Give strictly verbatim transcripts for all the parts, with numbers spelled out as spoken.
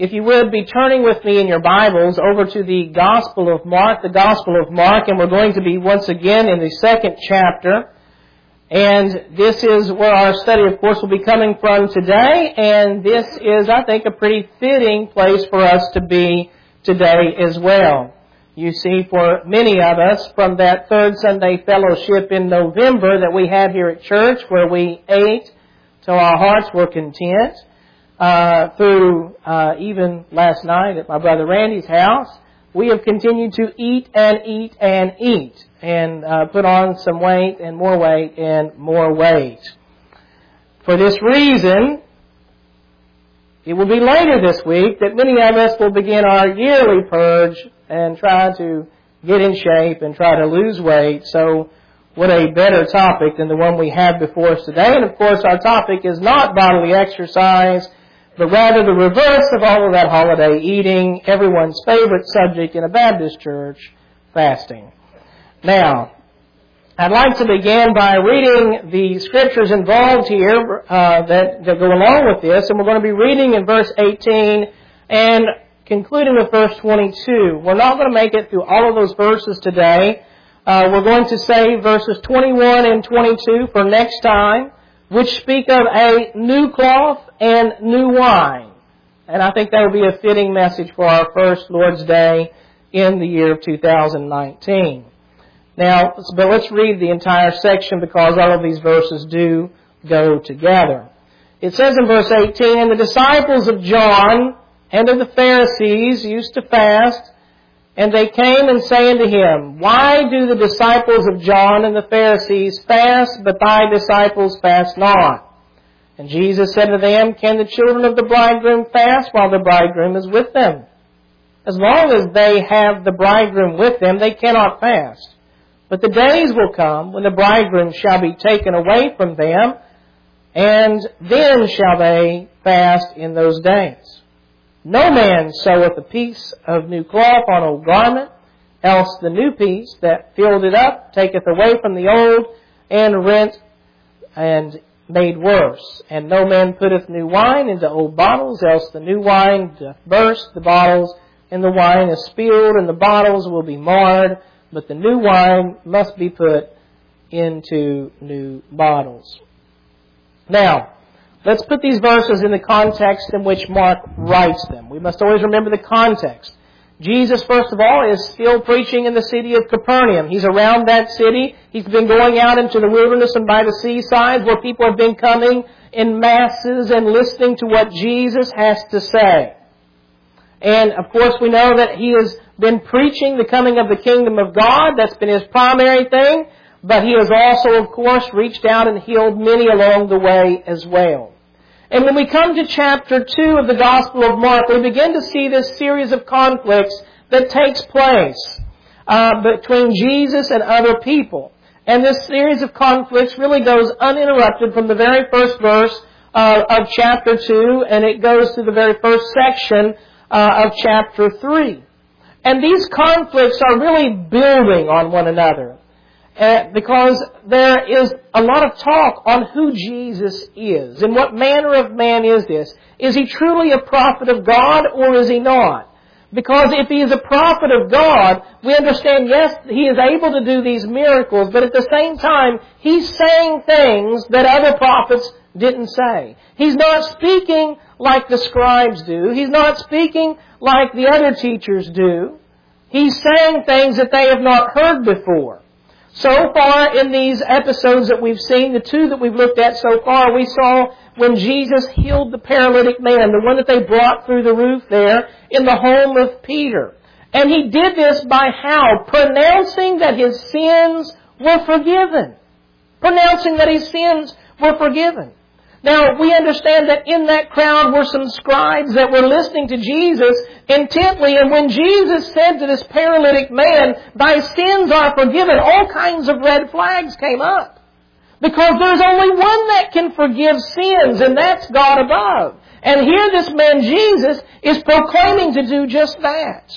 if you would be turning with me in your Bibles over to the Gospel of Mark, the Gospel of Mark, and we're going to be once again in the second chapter. And this is where our study, of course, will be coming from today, and this is, I think, a pretty fitting place for us to be today as well. You see, for many of us, from that third Sunday fellowship in November that we had here at church, where we ate till our hearts were content, uh, through uh, even last night at my brother Randy's house, we have continued to eat and eat and eat and uh, put on some weight and more weight and more weight. For this reason, it will be later this week that many of us will begin our yearly purge and try to get in shape and try to lose weight. So what a better topic than the one we have before us today. And of course our topic is not bodily exercise, but rather the reverse of all of that holiday eating, everyone's favorite subject in a Baptist church, fasting. Now, I'd like to begin by reading the scriptures involved here uh, that, that go along with this, and we're going to be reading in verse eighteen and concluding with verse twenty-two. We're not going to make it through all of those verses today. Uh, we're going to save verses twenty-one and twenty-two for next time, which speak of a new cloth and new wine. And I think that would be a fitting message for our first Lord's Day in the year of two thousand nineteen. Now, but let's read the entire section because all of these verses do go together. It says in verse eighteen, "And the disciples of John and of the Pharisees used to fast, and they came and say unto him, Why do the disciples of John and the Pharisees fast, but thy disciples fast not? And Jesus said to them, Can the children of the bridegroom fast while the bridegroom is with them? As long as they have the bridegroom with them, they cannot fast. But the days will come when the bridegroom shall be taken away from them, and then shall they fast in those days. No man seweth a piece of new cloth on old garment, else the new piece that filled it up taketh away from the old, and rent and made worse. And no man putteth new wine into old bottles, else the new wine doth burst the bottles, and the wine is spilled, and the bottles will be marred. But the new wine must be put into new bottles." Now, let's put these verses in the context in which Mark writes them. We must always remember the context. Jesus, first of all, is still preaching in the city of Capernaum. He's around that city. He's been going out into the wilderness and by the seaside where people have been coming in masses and listening to what Jesus has to say. And, of course, we know that he has been preaching the coming of the kingdom of God. That's been his primary thing. But he has also, of course, reached out and healed many along the way as well. And when we come to chapter two of the Gospel of Mark, we begin to see this series of conflicts that takes place uh, between Jesus and other people. And this series of conflicts really goes uninterrupted from the very first verse uh, of chapter two, and it goes to the very first section uh, of chapter three. And these conflicts are really building on one another. Uh, because there is a lot of talk on who Jesus is and what manner of man is this. Is he truly a prophet of God or is he not? Because if he is a prophet of God, we understand, yes, he is able to do these miracles, but at the same time, he's saying things that other prophets didn't say. He's not speaking like the scribes do. He's not speaking like the other teachers do. He's saying things that they have not heard before. So far in these episodes that we've seen, the two that we've looked at so far, we saw when Jesus healed the paralytic man, the one that they brought through the roof there in the home of Peter. And he did this by how? Pronouncing that his sins were forgiven. Pronouncing that his sins were forgiven. Now, we understand that in that crowd were some scribes that were listening to Jesus intently. And when Jesus said to this paralytic man, "Thy sins are forgiven," all kinds of red flags came up. Because there's only one that can forgive sins, and that's God above. And here this man Jesus is proclaiming to do just that.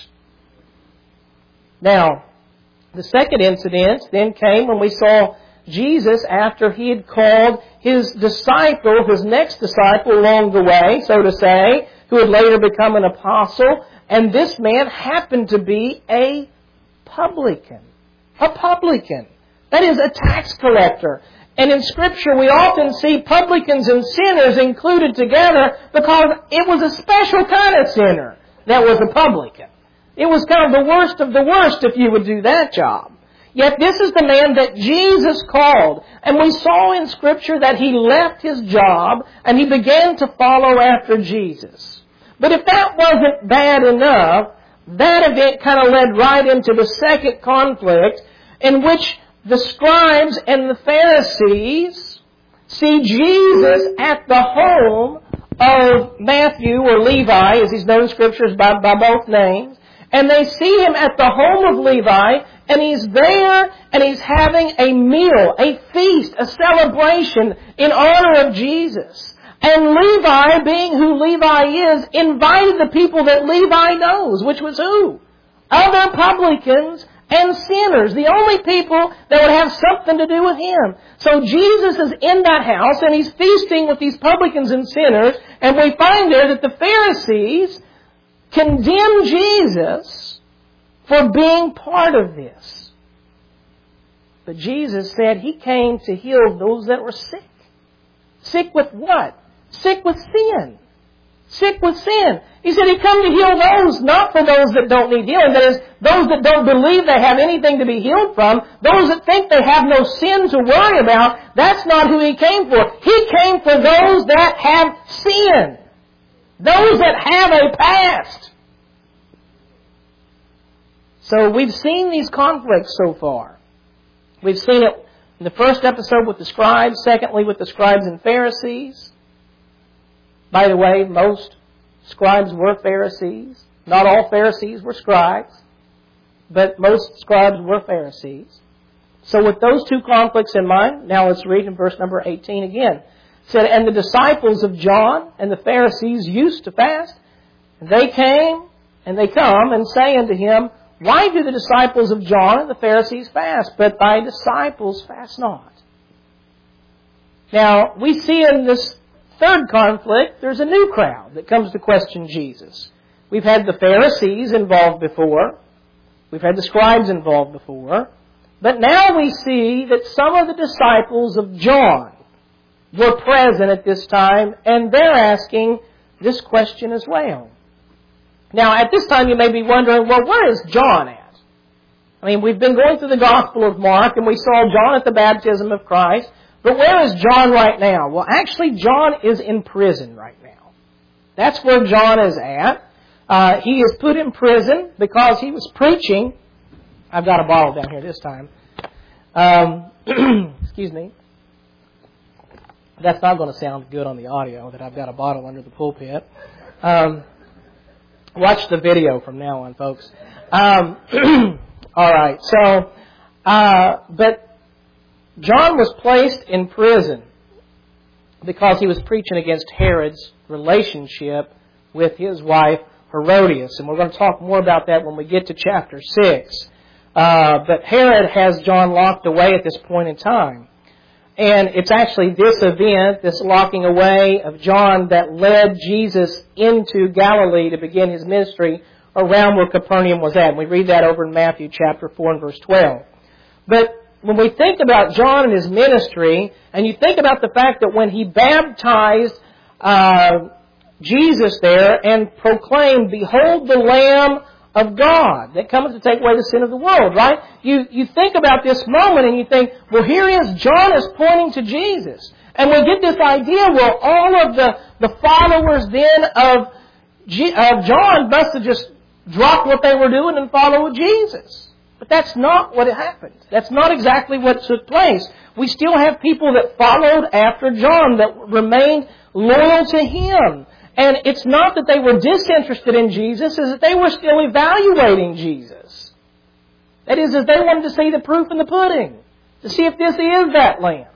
Now, the second incident then came when we saw Jesus, after he had called his disciple, his next disciple along the way, so to say, who would later become an apostle. And this man happened to be a publican. A publican. That is, a tax collector. And in Scripture, we often see publicans and sinners included together because it was a special kind of sinner that was a publican. It was kind of the worst of the worst if you would do that job. Yet this is the man that Jesus called. And we saw in Scripture that he left his job and he began to follow after Jesus. But if that wasn't bad enough, that event kind of led right into the second conflict in which the scribes and the Pharisees see Jesus at the home of Matthew, or Levi, as he's known in Scriptures by, by both names. And they see him at the home of Levi, and he's there, and he's having a meal, a feast, a celebration in honor of Jesus. And Levi, being who Levi is, invited the people that Levi knows, which was who? Other publicans and sinners, the only people that would have something to do with him. So Jesus is in that house, and he's feasting with these publicans and sinners, and we find there that the Pharisees condemn Jesus for being part of this. But Jesus said he came to heal those that were sick. Sick with what? Sick with sin. Sick with sin. He said he come to heal those, not for those that don't need healing. That is, those that don't believe they have anything to be healed from. Those that think they have no sin to worry about. That's not who he came for. He came for those that have sin. Those that have a past. So we've seen these conflicts so far. We've seen it in the first episode with the scribes. Secondly, with the scribes and Pharisees. By the way, most scribes were Pharisees. Not all Pharisees were scribes, but most scribes were Pharisees. So with those two conflicts in mind, now let's read in verse number eighteen again. It said, "And the disciples of John and the Pharisees used to fast. And they came, and they come, and say unto him, Why do the disciples of John and the Pharisees fast, but thy disciples fast not?" Now, we see in this third conflict, there's a new crowd that comes to question Jesus. We've had the Pharisees involved before. We've had the scribes involved before. But now we see that some of the disciples of John were present at this time, and they're asking this question as well. Now, at this time you may be wondering, well, where is John at? I mean, we've been going through the Gospel of Mark, and we saw John at the baptism of Christ. But where is John right now? Well, actually, John is in prison right now. That's where John is at. Uh, he is put in prison because he was preaching. I've got a bottle down here this time. Um, excuse me. That's not going to sound good on the audio, that I've got a bottle under the pulpit. Um, watch the video from now on, folks. Um, all right. So, uh, but John was placed in prison because he was preaching against Herod's relationship with his wife Herodias. And we're going to talk more about that when we get to chapter six. Uh, but Herod has John locked away at this point in time. And it's actually this event, this locking away of John, that led Jesus into Galilee to begin his ministry around where Capernaum was at. And we read that over in Matthew chapter four and verse twelve. But when we think about John and his ministry, and you think about the fact that when he baptized uh, Jesus there and proclaimed, "Behold the Lamb of God that cometh to take away the sin of the world," right? You you think about this moment and you think, well, here is John is pointing to Jesus. And we get this idea, well, all of the, the followers then of, G, of John must have just dropped what they were doing and followed Jesus. But that's not what happened. That's not exactly what took place. We still have people that followed after John, that remained loyal to him. And it's not that they were disinterested in Jesus, it's that they were still evaluating Jesus. That is, as they wanted to see the proof in the pudding, to see if this is that Lamb.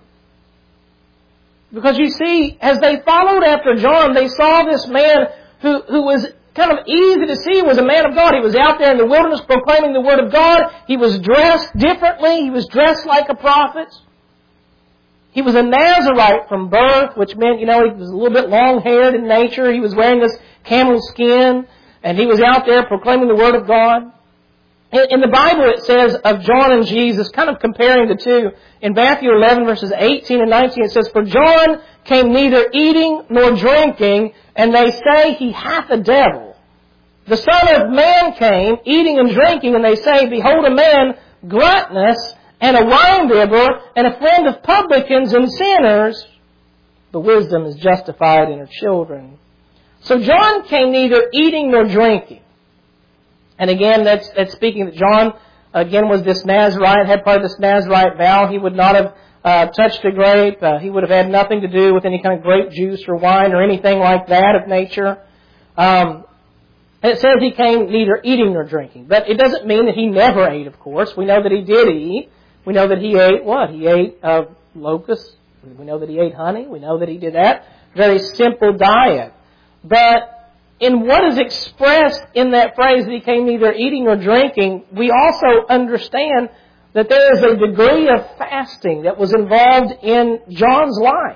Because you see, as they followed after John, they saw this man who, who was kind of easy to see was a man of God. He was out there in the wilderness proclaiming the Word of God. He was dressed differently. He was dressed like a prophet. He was a Nazarite from birth, which meant, you know, he was a little bit long-haired in nature. He was wearing this camel skin, and he was out there proclaiming the Word of God. In the Bible, it says of John and Jesus, kind of comparing the two. In Matthew eleven, verses eighteen and nineteen, it says, "For John came neither eating nor drinking, and they say he hath a devil. The Son of Man came eating and drinking, and they say, Behold a man gluttonous, and a winebibber, and a friend of publicans and sinners. But wisdom is justified in her children." So John came neither eating nor drinking. And again, that's, that's speaking that John, again, was this Nazarite, had part of this Nazarite vow. He would not have uh, touched a grape. Uh, he would have had nothing to do with any kind of grape juice or wine or anything like that of nature. Um, it says he came neither eating nor drinking. But it doesn't mean that he never ate, of course. We know that he did eat. We know that he ate what? He ate uh, locusts. We know that he ate honey. We know that he did that. Very simple diet. But in what is expressed in that phrase that he came neither eating nor drinking, we also understand that there is a degree of fasting that was involved in John's life.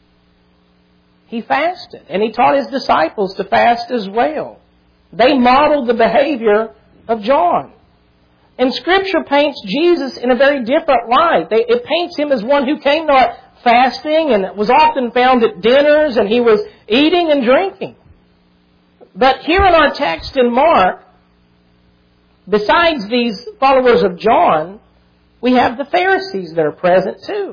He fasted, and he taught his disciples to fast as well. They modeled the behavior of John. And Scripture paints Jesus in a very different light. It paints him as one who came not fasting and was often found at dinners, and he was eating and drinking. But here in our text in Mark, besides these followers of John, we have the Pharisees that are present too.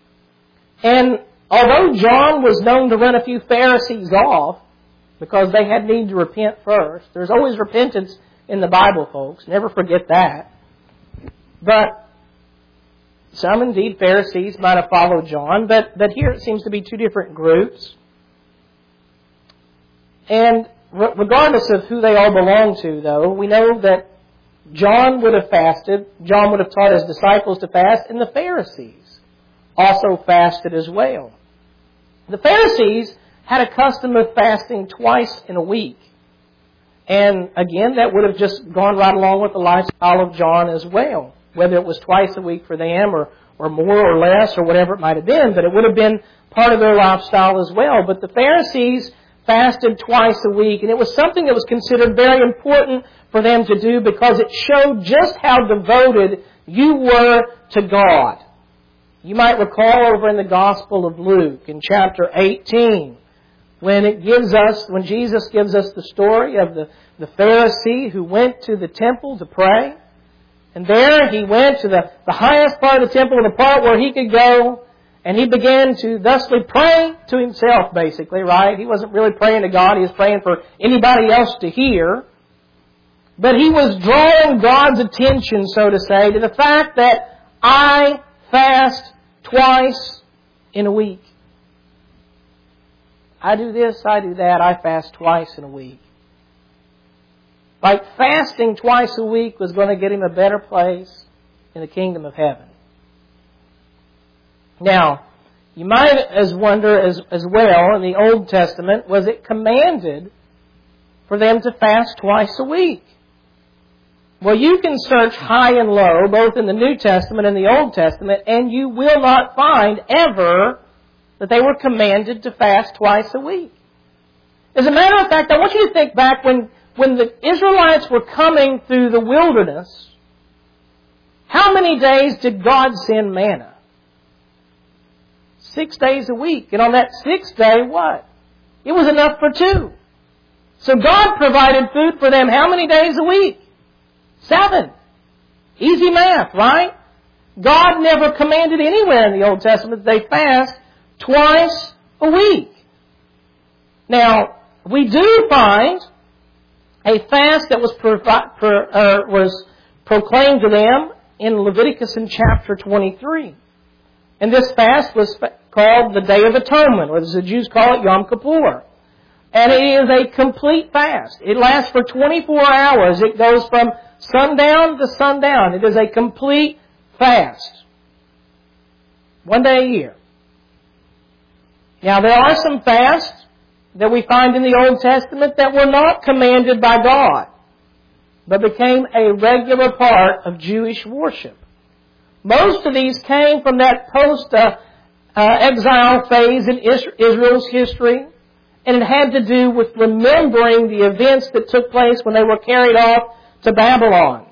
And although John was known to run a few Pharisees off, because they had need to repent first, there's always repentance in the Bible, folks. Never forget that. But some, indeed, Pharisees might have followed John, but, but here it seems to be two different groups. And regardless of who they all belong to, though, we know that John would have fasted, John would have taught his disciples to fast, and the Pharisees also fasted as well. The Pharisees had a custom of fasting twice in a week. And again, that would have just gone right along with the lifestyle of John as well. Whether it was twice a week for them or, or more or less or whatever it might have been, but it would have been part of their lifestyle as well. But the Pharisees fasted twice a week, and it was something that was considered very important for them to do because it showed just how devoted you were to God. You might recall over in the Gospel of Luke in chapter eighteen, when it gives us, when Jesus gives us the story of the, the Pharisee who went to the temple to pray. And there he went to the, the highest part of the temple, the part where he could go, and he began to thusly pray to himself, basically, right? He wasn't really praying to God. He was praying for anybody else to hear. But he was drawing God's attention, so to say, to the fact that I fast twice in a week. I do this, I do that, I fast twice in a week. Like fasting twice a week was going to get him a better place in the kingdom of heaven. Now, you might as wonder as, as well, in the Old Testament, was it commanded for them to fast twice a week? Well, you can search high and low, both in the New Testament and the Old Testament, and you will not find ever that they were commanded to fast twice a week. As a matter of fact, I want you to think back when, when the Israelites were coming through the wilderness, how many days did God send manna? Six days a week. And on that sixth day, what? It was enough for two. So God provided food for them how many days a week? Seven. Easy math, right? God never commanded anywhere in the Old Testament that they fast twice a week. Now, we do find a fast that was, provi- pro- uh, was proclaimed to them in Leviticus in chapter twenty-three. And this fast was fa- called the Day of Atonement, or as the Jews call it, Yom Kippur. And it is a complete fast. It lasts for twenty-four hours. It goes from sundown to sundown. It is a complete fast. One day a year. Now, there are some fasts that we find in the Old Testament that were not commanded by God, but became a regular part of Jewish worship. Most of these came from that post uh, uh, exile phase in Israel's history. And it had to do with remembering the events that took place when they were carried off to Babylon.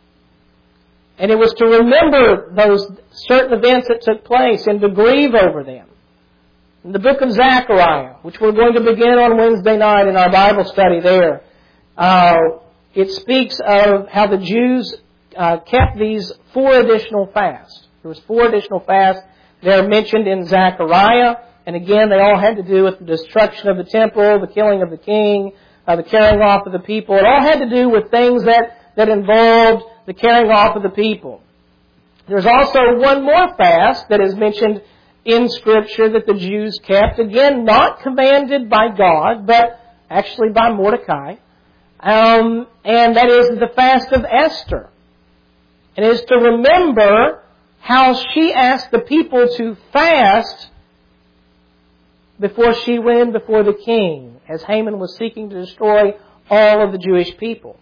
And it was to remember those certain events that took place and to grieve over them. In the book of Zechariah, which we're going to begin on Wednesday night in our Bible study there, uh, it speaks of how the Jews uh, kept these four additional fasts. There was four additional fasts. They're mentioned in Zechariah. And again, they all had to do with the destruction of the temple, the killing of the king, uh, the carrying off of the people. It all had to do with things that, that involved the carrying off of the people. There's also one more fast that is mentioned in Scripture that the Jews kept. Again, not commanded by God, but actually by Mordecai. Um, and that is the fast of Esther. And it is to remember how she asked the people to fast before she went in before the king, as Haman was seeking to destroy all of the Jewish people.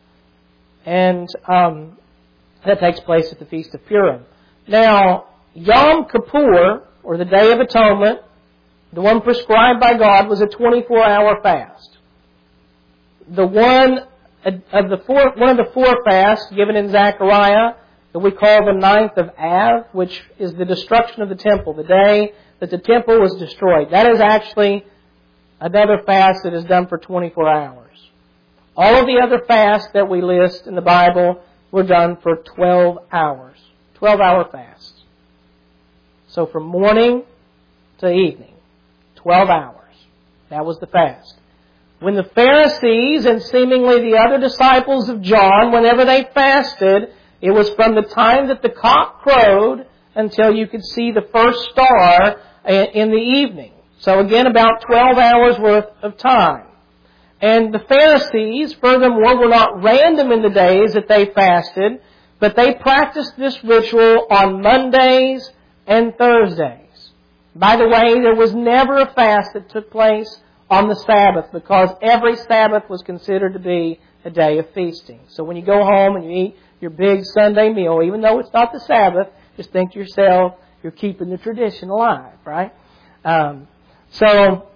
And um, that takes place at the Feast of Purim. Now, Yom Kippur, or the Day of Atonement, the one prescribed by God, was a twenty-four hour fast. The one of the four, one of the four fasts given in Zechariah that we call the ninth of Av, which is the destruction of the temple, the day that the temple was destroyed. That is actually another fast that is done for twenty-four hours. All of the other fasts that we list in the Bible were done for twelve hours. twelve hour fasts. So from morning to evening, twelve hours. That was the fast. When the Pharisees and seemingly the other disciples of John, whenever they fasted, it was from the time that the cock crowed until you could see the first star in the evening. So again, about twelve hours worth of time. And the Pharisees, furthermore, were not random in the days that they fasted, but they practiced this ritual on Mondays and Thursdays. By the way, there was never a fast that took place on the Sabbath, because every Sabbath was considered to be a day of feasting. So when you go home and you eat your big Sunday meal, even though it's not the Sabbath, just think to yourself, you're keeping the tradition alive, right? Um, so,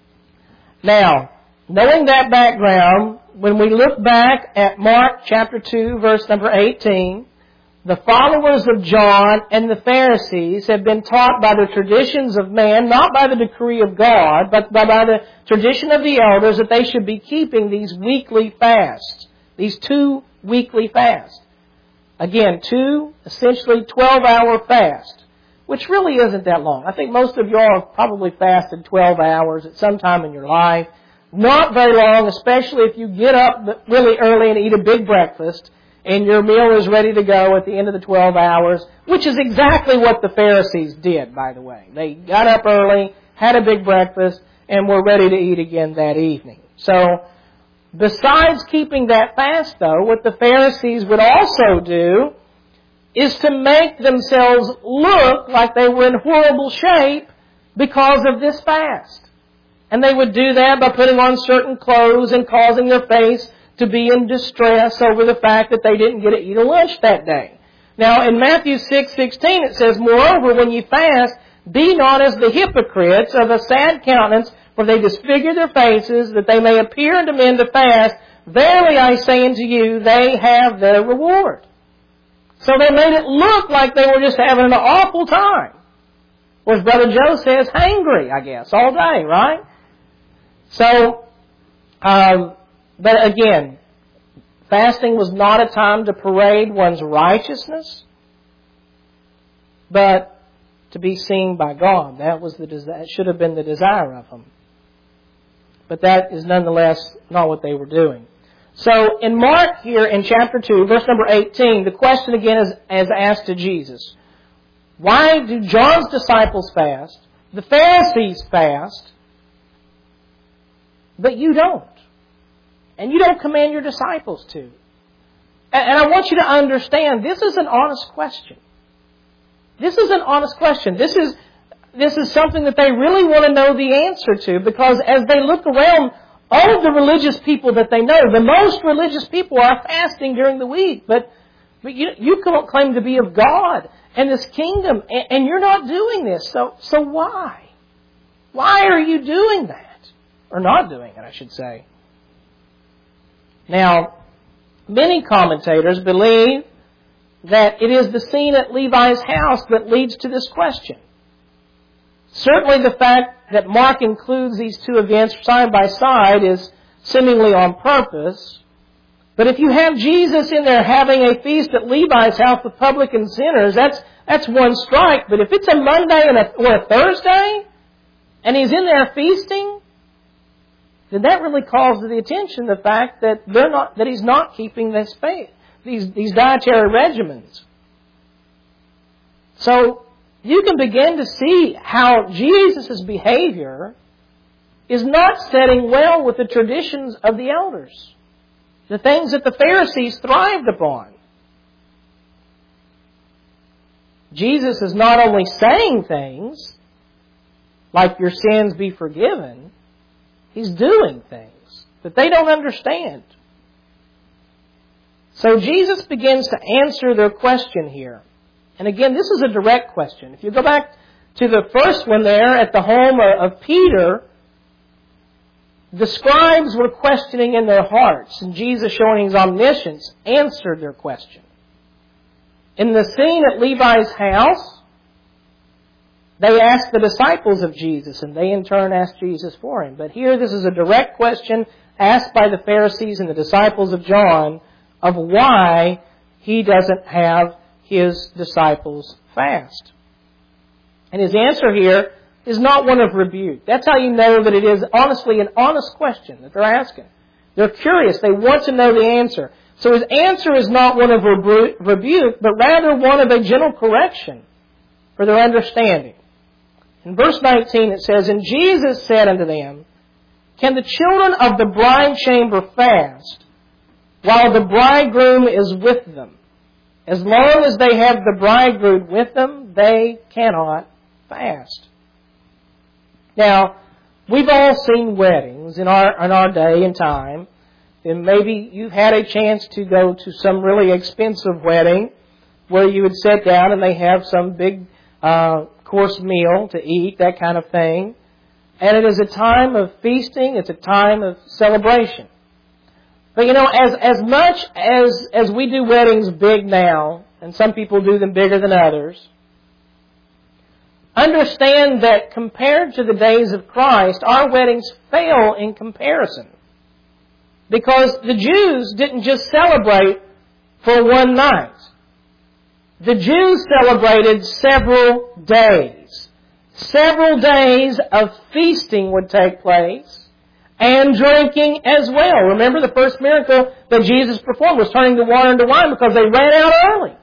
now, knowing that background, when we look back at Mark chapter two, verse number eighteen, the followers of John and the Pharisees have been taught by the traditions of man, not by the decree of God, but by the tradition of the elders, that they should be keeping these weekly fasts, these two weekly fasts. Again, two essentially twelve hour fasts, which really isn't that long. I think most of you all have probably fasted twelve hours at some time in your life. Not very long, especially if you get up really early and eat a big breakfast and your meal is ready to go at the end of the twelve hours, which is exactly what the Pharisees did, by the way. They got up early, had a big breakfast, and were ready to eat again that evening. So, besides keeping that fast, though, what the Pharisees would also do is to make themselves look like they were in horrible shape because of this fast. And they would do that by putting on certain clothes and causing their face to be in distress over the fact that they didn't get to eat a lunch that day. Now, in Matthew six sixteen, it says, "Moreover, when ye fast, be not as the hypocrites of a sad countenance, for they disfigure their faces, that they may appear unto men to fast. Verily I say unto you, they have their reward." So they made it look like they were just having an awful time. Or as Brother Joe says, hangry, I guess, all day, right? So, um, but again, fasting was not a time to parade one's righteousness, but to be seen by God. That was the that should have been the desire of them. But that is nonetheless not what they were doing. So in Mark here in chapter two, verse number eighteen, the question again is, is asked to Jesus. Why do John's disciples fast, the Pharisees fast, but you don't? And you don't command your disciples to. And I want you to understand, this is an honest question. This is an honest question. This is, this is something that they really want to know the answer to, because as they look around, all of the religious people that they know, the most religious people are fasting during the week, but, but you, you can't claim to be of God and this kingdom, and, and you're not doing this. So, so why? Why are you doing that? Or not doing it, I should say. Now, many commentators believe that it is the scene at Levi's house that leads to this question. Certainly the fact that Mark includes these two events side by side is seemingly on purpose. But if you have Jesus in there having a feast at Levi's house with publican sinners, that's that's one strike. But if it's a Monday and a, or a Thursday, and He's in there feasting, then that really calls to the attention the fact that they're not that He's not keeping this faith, these these dietary regimens. So you can begin to see how Jesus' behavior is not setting well with the traditions of the elders, the things that the Pharisees thrived upon. Jesus is not only saying things like your sins be forgiven, He's doing things that they don't understand. So Jesus begins to answer their question here. And again, this is a direct question. If you go back to the first one there at the home of Peter, the scribes were questioning in their hearts, and Jesus, showing His omniscience, answered their question. In the scene at Levi's house, they asked the disciples of Jesus, and they in turn asked Jesus for Him. But here this is a direct question asked by the Pharisees and the disciples of John of why He doesn't have His disciples fast. And His answer here is not one of rebuke. That's how you know that it is honestly an honest question that they're asking. They're curious. They want to know the answer. So His answer is not one of rebu- rebuke, but rather one of a gentle correction for their understanding. In verse nineteen it says, "And Jesus said unto them, Can the children of the bride chamber fast while the bridegroom is with them? As long as they have the bridegroom with them, they cannot fast." Now, we've all seen weddings in our in our day and time. And maybe you've had a chance to go to some really expensive wedding where you would sit down and they have some big uh, course meal to eat, that kind of thing. And it is a time of feasting. It's a time of celebration. But you know, as as much as as we do weddings big now, and some people do them bigger than others, understand that compared to the days of Christ, our weddings fail in comparison. Because the Jews didn't just celebrate for one night. The Jews celebrated several days. Several days of feasting would take place, and drinking as well. Remember, the first miracle that Jesus performed was turning the water into wine because they ran out early.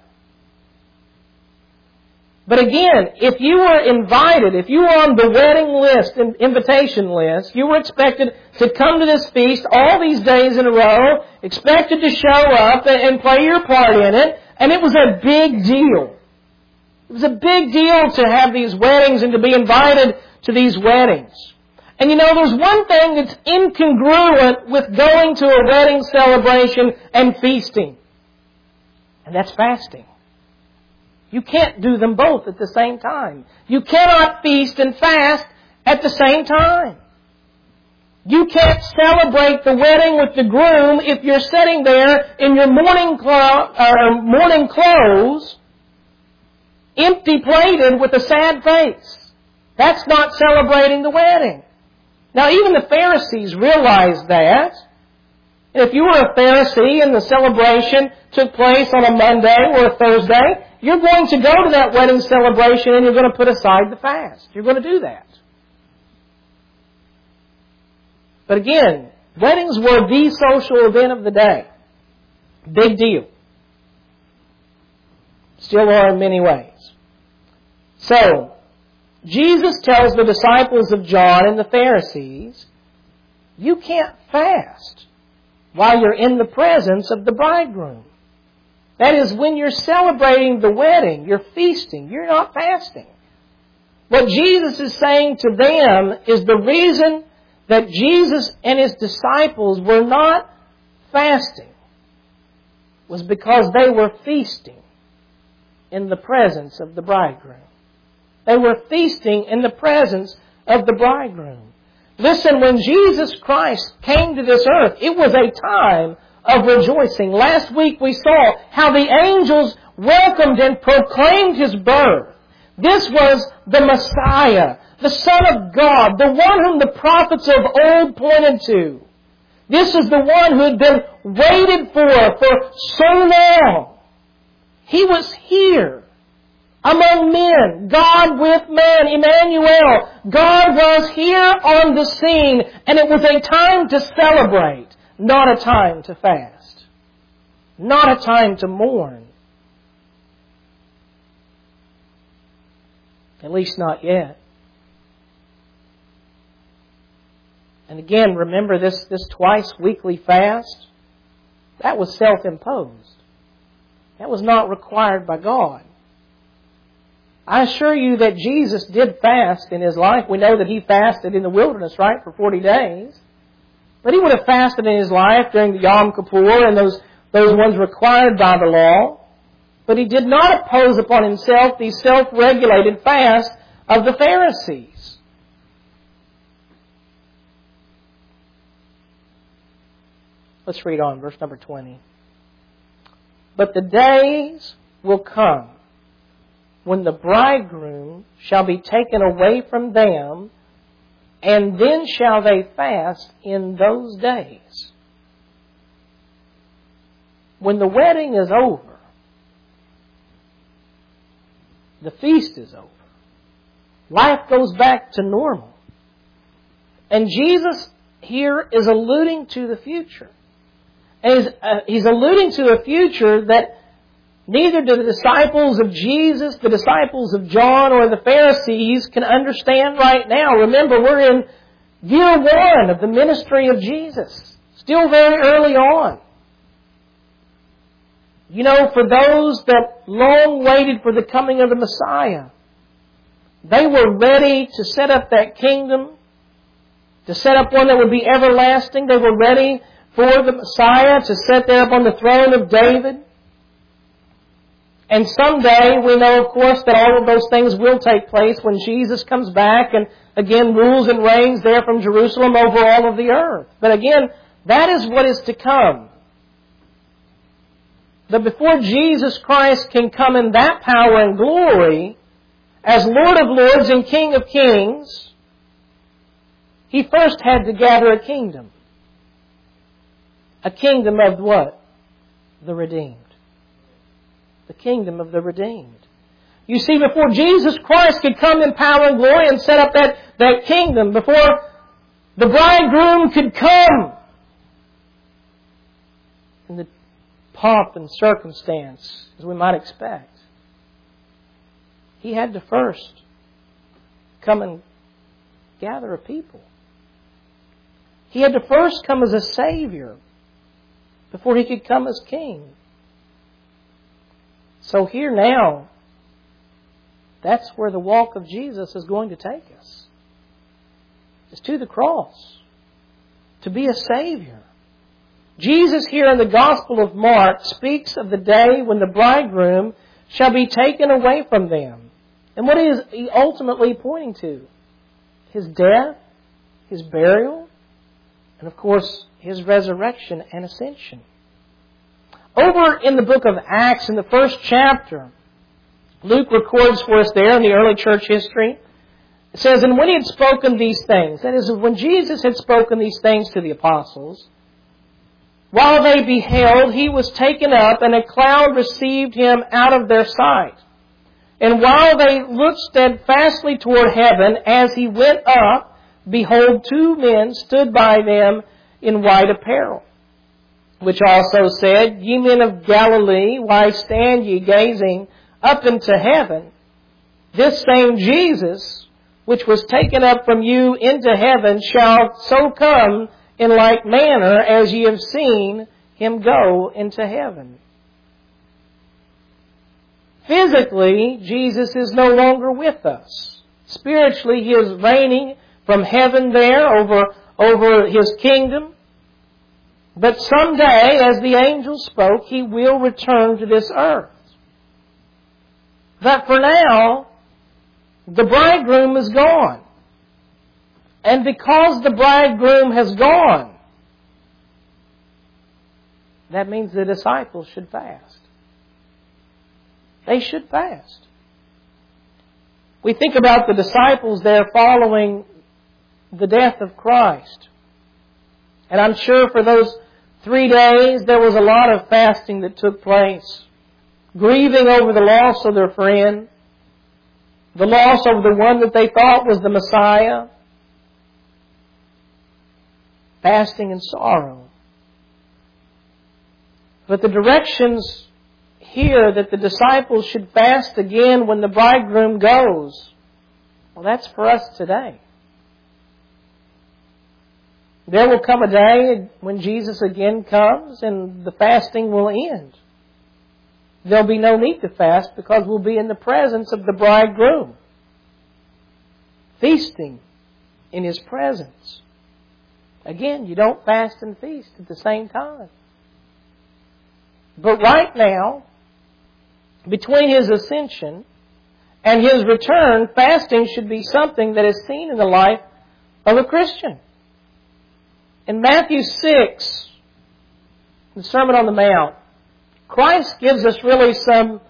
But again, if you were invited, if you were on the wedding list, invitation list, you were expected to come to this feast all these days in a row, expected to show up and play your part in it, and it was a big deal. It was a big deal to have these weddings and to be invited to these weddings. And you know, there's one thing that's incongruent with going to a wedding celebration and feasting, and that's fasting. You can't do them both at the same time. You cannot feast and fast at the same time. You can't celebrate the wedding with the groom if you're sitting there in your morning, clo- uh, morning clothes, empty-plated with a sad face. That's not celebrating the wedding. Now, even the Pharisees realized that. If you were a Pharisee and the celebration took place on a Monday or a Thursday, you're going to go to that wedding celebration and you're going to put aside the fast. You're going to do that. But again, weddings were the social event of the day. Big deal. Still are in many ways. So, Jesus tells the disciples of John and the Pharisees, you can't fast while you're in the presence of the bridegroom. That is, when you're celebrating the wedding, you're feasting, you're not fasting. What Jesus is saying to them is the reason that Jesus and His disciples were not fasting was because they were feasting. in the presence of the bridegroom. They were feasting in the presence of the bridegroom. Listen, when Jesus Christ came to this earth, it was a time of rejoicing. Last week we saw how the angels welcomed and proclaimed His birth. This was the Messiah, the Son of God, the one whom the prophets of old pointed to. This is the one who had been waited for for so long. He was here among men, God with man, Emmanuel. God was here on the scene, and it was a time to celebrate, not a time to fast, not a time to mourn. At least not yet. And again, remember this, this twice weekly fast? That was self-imposed. That was not required by God. I assure you that Jesus did fast in His life. We know that He fasted in the wilderness, right, for forty days. But He would have fasted in His life during the Yom Kippur and those, those ones required by the law. But He did not impose upon Himself the self-regulated fast of the Pharisees. Let's read on, verse number twenty. But the days will come when the bridegroom shall be taken away from them, and then shall they fast in those days. When the wedding is over, the feast is over. Life goes back to normal. And Jesus here is alluding to the future. And he's, uh, he's alluding to a future that neither do the disciples of Jesus, the disciples of John, or the Pharisees can understand right now. Remember, we're in year one of the ministry of Jesus. Still very early on. You know, for those that long waited for the coming of the Messiah, they were ready to set up that kingdom, to set up one that would be everlasting. They were ready for the Messiah to sit there upon the throne of David. And someday, we know, of course, that all of those things will take place when Jesus comes back and again rules and reigns there from Jerusalem over all of the earth. But again, that is what is to come. But before Jesus Christ can come in that power and glory, as Lord of Lords and King of Kings, He first had to gather a kingdom. A kingdom of what? The redeemed. The kingdom of the redeemed. You see, before Jesus Christ could come in power and glory and set up that, that kingdom, before the bridegroom could come in the pomp and circumstance, as we might expect, He had to first come and gather a people. He had to first come as a Savior before He could come as King. So here now, that's where the walk of Jesus is going to take us. It's to the cross. To be a Savior. Jesus here in the Gospel of Mark speaks of the day when the bridegroom shall be taken away from them. And what is He ultimately pointing to? His death, His burial, and of course, His resurrection and ascension. Over in the book of Acts, in the first chapter, Luke records for us there in the early church history, it says, and when He had spoken these things, that is, when Jesus had spoken these things to the apostles, while they beheld, He was taken up, and a cloud received Him out of their sight. And while they looked steadfastly toward heaven, as He went up, behold, two men stood by them in white apparel, which also said, Ye men of Galilee, why stand ye gazing up into heaven? This same Jesus, which was taken up from you into heaven, shall so come in like manner as ye have seen Him go into heaven. Physically, Jesus is no longer with us. Spiritually, He is reigning from heaven there over, over His kingdom. But someday, as the angel spoke, He will return to this earth. But for now, the bridegroom is gone. And because the bridegroom has gone, that means the disciples should fast. They should fast. We think about the disciples there following the death of Christ. And I'm sure for those three days there was a lot of fasting that took place. Grieving over the loss of their friend. The loss of the one that they thought was the Messiah. Fasting and sorrow. But the directions here that the disciples should fast again when the bridegroom goes, well, that's for us today. There will come a day when Jesus again comes and the fasting will end. There'll be no need to fast because we'll be in the presence of the bridegroom, feasting in His presence. Again, you don't fast and feast at the same time. But right now, between His ascension and His return, fasting should be something that is seen in the life of a Christian. In Matthew six, the Sermon on the Mount, Christ gives us really some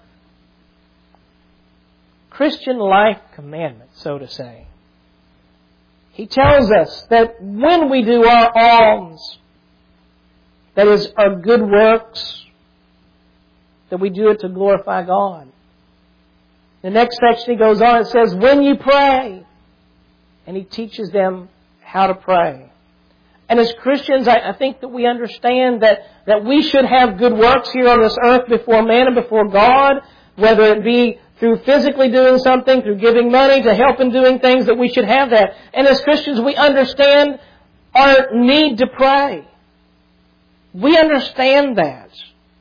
Christian life commandments, so to say. He tells us that when we do our alms, that is, our good works, that we do it to glorify God. The next section He goes on, it says, when you pray, and He teaches them how to pray. And as Christians, I, I think that we understand that, that we should have good works here on this earth before man and before God, whether it be through physically doing something, through giving money, to help in doing things, that we should have that. And as Christians, we understand our need to pray. We understand that.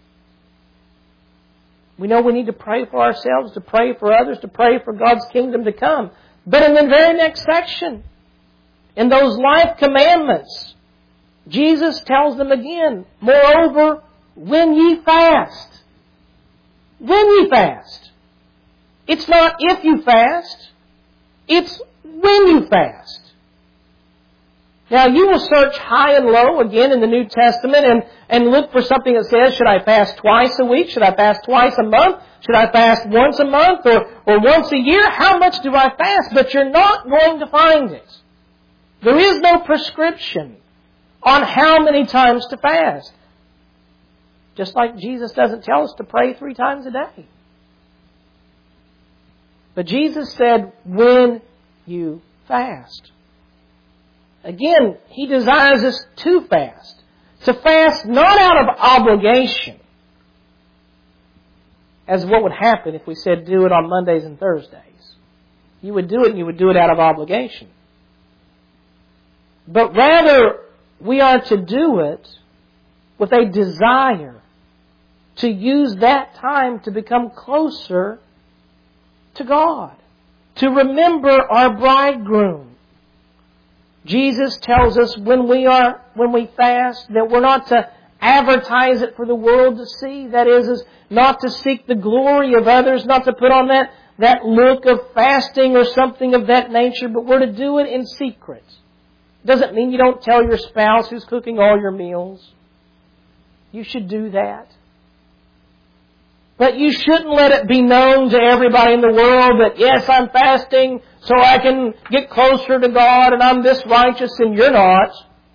We know we need to pray for ourselves, to pray for others, to pray for God's kingdom to come. But in the very next section, in those life commandments, Jesus tells them again, moreover, when ye fast. When ye fast. It's not if you fast. It's when you fast. Now, you will search high and low again in the New Testament and, and look for something that says, should I fast twice a week? Should I fast twice a month? Should I fast once a month or, or once a year? How much do I fast? But you're not going to find it. There is no prescription on how many times to fast. Just like Jesus doesn't tell us to pray three times a day. But Jesus said, when you fast. Again, He desires us to fast. To fast not out of obligation, as what would happen if we said do it on Mondays and Thursdays. You would do it and you would do it out of obligation. But rather, we are to do it with a desire to use that time to become closer to God. To remember our bridegroom. Jesus tells us when we are, when we fast, that we're not to advertise it for the world to see. That is, is not to seek the glory of others, not to put on that, that look of fasting or something of that nature, but we're to do it in secret. Doesn't mean you don't tell your spouse who's cooking all your meals. You should do that. But you shouldn't let it be known to everybody in the world that, yes, I'm fasting so I can get closer to God and I'm this righteous and you're not.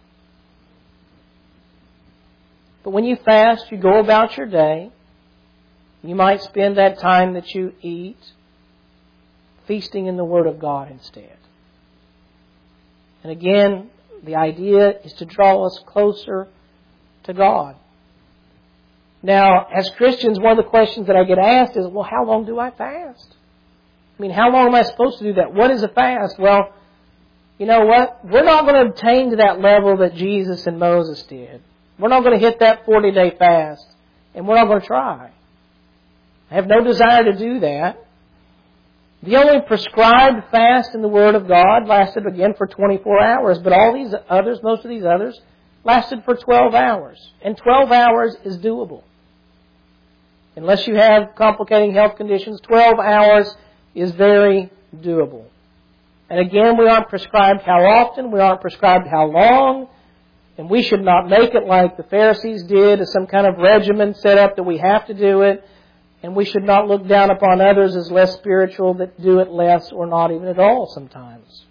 But when you fast, you go about your day. You might spend that time that you eat feasting in the Word of God instead. And again, the idea is to draw us closer to God. Now, as Christians, one of the questions that I get asked is, well, how long do I fast? I mean, how long am I supposed to do that? What is a fast? Well, you know what? We're not going to attain to that level that Jesus and Moses did. We're not going to hit that forty-day fast. And we're not going to try. I have no desire to do that. The only prescribed fast in the Word of God lasted again for twenty-four hours. But all these others, most of these others, lasted for twelve hours. And twelve hours is doable. Unless you have complicating health conditions, twelve hours is very doable. And again, we aren't prescribed how often, we aren't prescribed how long, and we should not make it like the Pharisees did, as some kind of regimen set up that we have to do it, and we should not look down upon others as less spiritual that do it less or not even at all sometimes.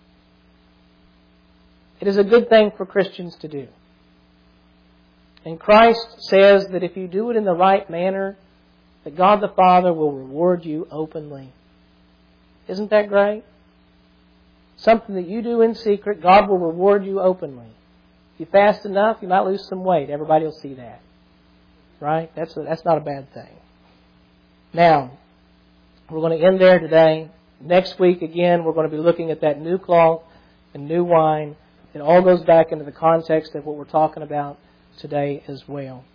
It is a good thing for Christians to do. And Christ says that if you do it in the right manner, that God the Father will reward you openly. Isn't that great? Something that you do in secret, God will reward you openly. If you fast enough, you might lose some weight. Everybody will see that. Right? That's, a, that's not a bad thing. Now, we're going to end there today. Next week, again, we're going to be looking at that new cloth and new wine. It all goes back into the context of what we're talking about today as well.